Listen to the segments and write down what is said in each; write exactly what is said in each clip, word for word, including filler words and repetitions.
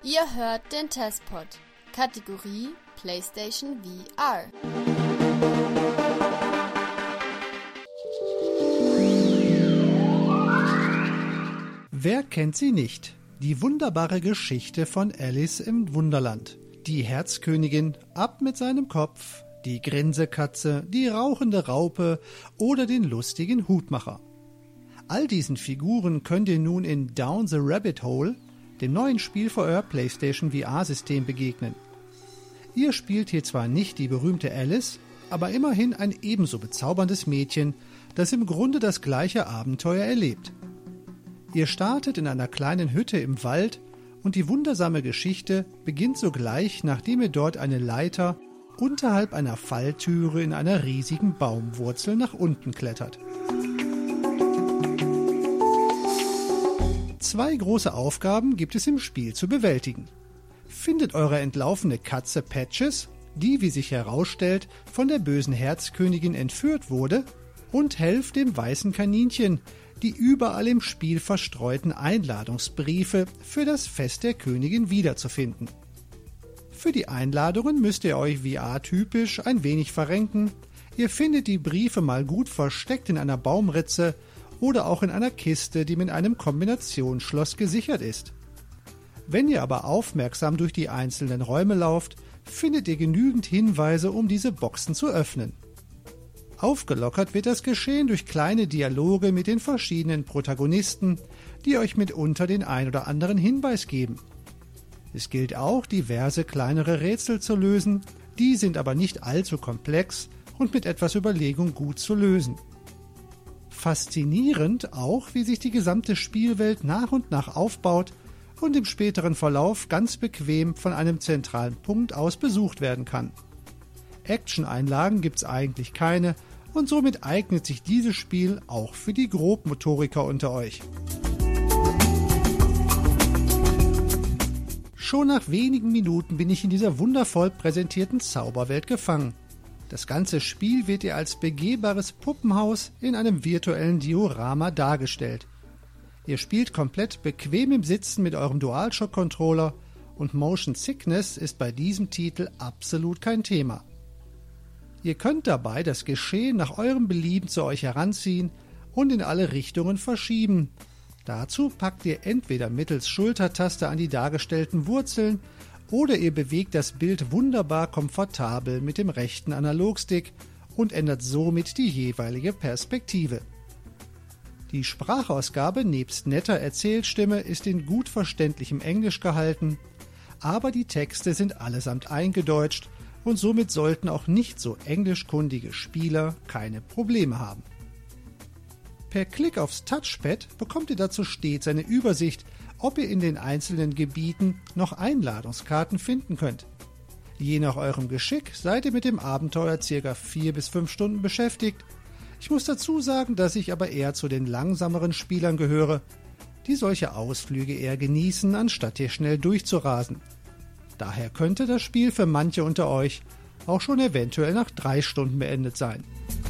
Ihr hört den Testpod, Kategorie PlayStation V R. Wer kennt sie nicht? Die wunderbare Geschichte von Alice im Wunderland. Die Herzkönigin, ab mit seinem Kopf, die Grinsekatze, die rauchende Raupe oder den lustigen Hutmacher. All diesen Figuren könnt ihr nun in Down the Rabbit Hole, dem neuen Spiel für euer PlayStation V R-System, begegnen. Ihr spielt hier zwar nicht die berühmte Alice, aber immerhin ein ebenso bezauberndes Mädchen, das im Grunde das gleiche Abenteuer erlebt. Ihr startet in einer kleinen Hütte im Wald und die wundersame Geschichte beginnt sogleich, nachdem ihr dort eine Leiter unterhalb einer Falltüre in einer riesigen Baumwurzel nach unten klettert. Zwei große Aufgaben gibt es im Spiel zu bewältigen. Findet eure entlaufene Katze Patches, die, wie sich herausstellt, von der bösen Herzkönigin entführt wurde, und helft dem weißen Kaninchen, die überall im Spiel verstreuten Einladungsbriefe für das Fest der Königin wiederzufinden. Für die Einladungen müsst ihr euch V R-typisch ein wenig verrenken. Ihr findet die Briefe mal gut versteckt in einer Baumritze oder auch in einer Kiste, die mit einem Kombinationsschloss gesichert ist. Wenn ihr aber aufmerksam durch die einzelnen Räume lauft, findet ihr genügend Hinweise, um diese Boxen zu öffnen. Aufgelockert wird das Geschehen durch kleine Dialoge mit den verschiedenen Protagonisten, die euch mitunter den ein oder anderen Hinweis geben. Es gilt auch, diverse kleinere Rätsel zu lösen, die sind aber nicht allzu komplex und mit etwas Überlegung gut zu lösen. Faszinierend auch, wie sich die gesamte Spielwelt nach und nach aufbaut und im späteren Verlauf ganz bequem von einem zentralen Punkt aus besucht werden kann. Action-Einlagen gibt's eigentlich keine und somit eignet sich dieses Spiel auch für die Grobmotoriker unter euch. Schon nach wenigen Minuten bin ich in dieser wundervoll präsentierten Zauberwelt gefangen. Das ganze Spiel wird ihr als begehbares Puppenhaus in einem virtuellen Diorama dargestellt. Ihr spielt komplett bequem im Sitzen mit eurem DualShock-Controller und Motion Sickness ist bei diesem Titel absolut kein Thema. Ihr könnt dabei das Geschehen nach eurem Belieben zu euch heranziehen und in alle Richtungen verschieben. Dazu packt ihr entweder mittels Schultertaste an die dargestellten Wurzeln oder ihr bewegt das Bild wunderbar komfortabel mit dem rechten Analogstick und ändert somit die jeweilige Perspektive. Die Sprachausgabe nebst netter Erzählstimme ist in gut verständlichem Englisch gehalten, aber die Texte sind allesamt eingedeutscht und somit sollten auch nicht so englischkundige Spieler keine Probleme haben. Per Klick aufs Touchpad bekommt ihr dazu stets eine Übersicht, ob ihr in den einzelnen Gebieten noch Einladungskarten finden könnt. Je nach eurem Geschick seid ihr mit dem Abenteuer ca. vier bis fünf Stunden beschäftigt. Ich muss dazu sagen, dass ich aber eher zu den langsameren Spielern gehöre, die solche Ausflüge eher genießen, anstatt hier schnell durchzurasen. Daher könnte das Spiel für manche unter euch auch schon eventuell nach drei Stunden beendet sein.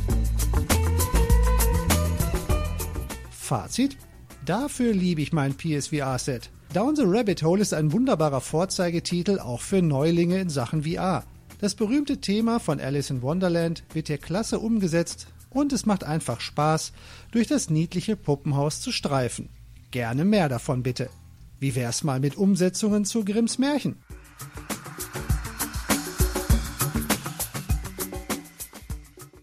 Fazit: Dafür liebe ich mein P S V R-Set. Down the Rabbit Hole ist ein wunderbarer Vorzeigetitel auch für Neulinge in Sachen V R. Das berühmte Thema von Alice in Wonderland wird hier klasse umgesetzt und es macht einfach Spaß, durch das niedliche Puppenhaus zu streifen. Gerne mehr davon bitte. Wie wär's mal mit Umsetzungen zu Grimms Märchen?